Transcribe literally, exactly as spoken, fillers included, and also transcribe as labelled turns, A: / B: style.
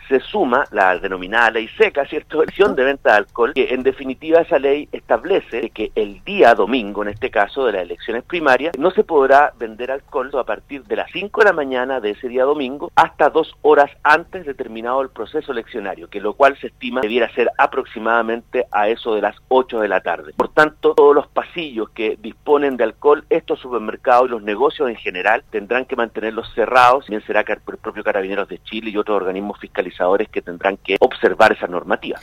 A: se suma la denominada ley seca, ¿cierto?, de venta de alcohol, que en definitiva esa ley establece que el día domingo, en este caso de las elecciones primarias, no se podrá vender alcohol a partir de las cinco de la mañana de ese día domingo hasta dos horas antes de terminado el proceso eleccionario, que lo cual se estima debiera ser aproximadamente a eso de las ocho de la tarde. Por tanto, todos los pasillos que disponen de alcohol, estos supermercados y los negocios en general tendrán que mantenerlos cerrados, bien será que el propio Carabineros de Chile y otros organismos fiscalizadores que tendrán que observar esa normativa.